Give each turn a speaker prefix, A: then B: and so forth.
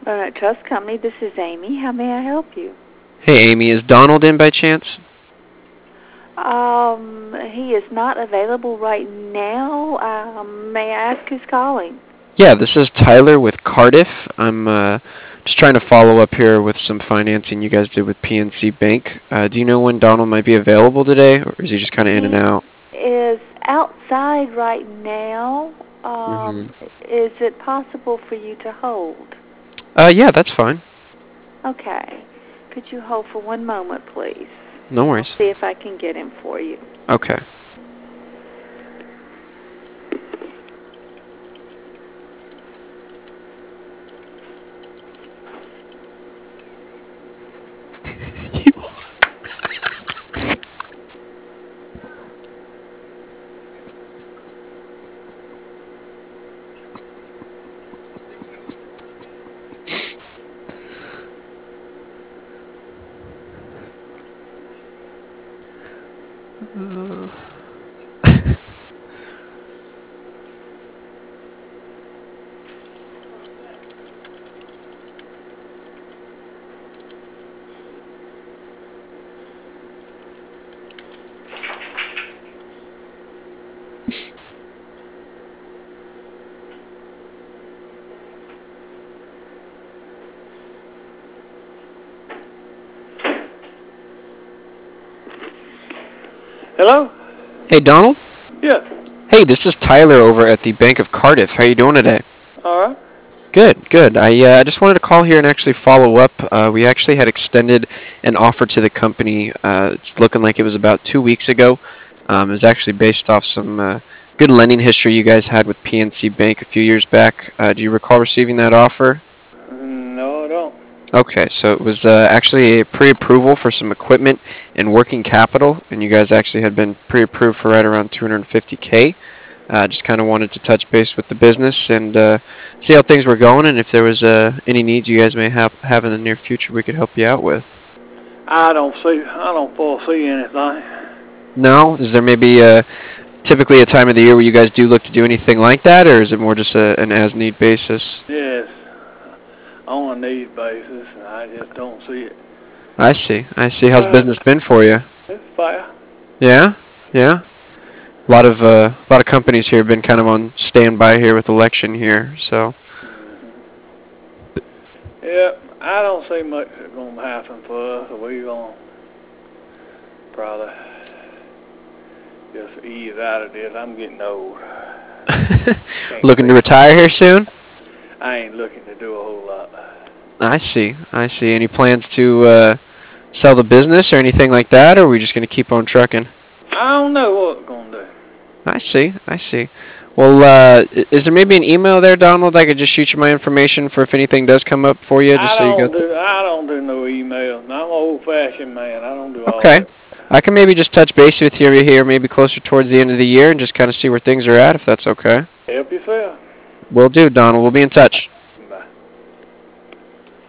A: Trust Company, this is Amy. How may I help you?
B: Hey, Amy, is Donald in by chance?
A: He is not available right now. May I ask who's calling?
B: Yeah, this is Tyler with Cardiff. I'm just trying to follow up here with some financing you guys did with PNC Bank. Do you know when Donald might be available today, or is he just kind of in and
A: He
B: out?
A: is outside right now.
B: Hmm.
A: Is it possible for you to hold?
B: Yeah, that's fine.
A: Okay. Could you hold for one moment, please?
B: No
A: I'll
B: worries.
A: see if I can get him for you.
B: Okay.
C: Hello?
B: Hey, Donald.
C: Yeah.
B: Hey, this is Tyler over at the Bank of Cardiff. How you doing today?
C: All right.
B: Good, good. I just wanted to call here and actually follow up. We actually had extended an offer to the company. It's looking like it was about 2 weeks ago. It was actually based off some good lending history you guys had with PNC Bank a few years back. Do you recall receiving that offer?
C: No, I don't.
B: Okay, so it was actually a pre-approval for some equipment and working capital, and you guys actually had been pre-approved for right around 250K. Just kind of wanted to touch base with the business and see how things were going, and if there was any needs you guys may have in the near future we could help you out with.
C: I don't foresee anything.
B: No, is there maybe typically a time of the year where you guys do look to do anything like that, or is it more just an as-need basis?
C: Yes, on a need basis, and I just don't see it.
B: I see. I see. How's
C: Uh,
B: business been for you?
C: it's fair.
B: Yeah, yeah. A lot of companies here have been kind of on standby here with election here, so.
C: Yeah, I don't see much that's going to happen for us. We're going to probably just ease out of this. I'm getting old. Can't
B: Looking to
C: see.
B: retire here soon?
C: I ain't looking to do a whole lot.
B: I see. I see. Any plans to sell the business or anything like that, or are we just going to keep on trucking?
C: I don't know what we're going to do.
B: I see. I see. Well, is there maybe an email there, Donald? I could just shoot you my information for if anything does come up for you, just so you got the.
C: I don't do no email. I'm an old-fashioned man. I don't do all
B: Okay.
C: that.
B: I can maybe just touch base with you here, maybe closer towards the end of the year, and just kind of see where things are at, if that's okay.
C: Help yourself.
B: Will do, Donald. We'll be in touch.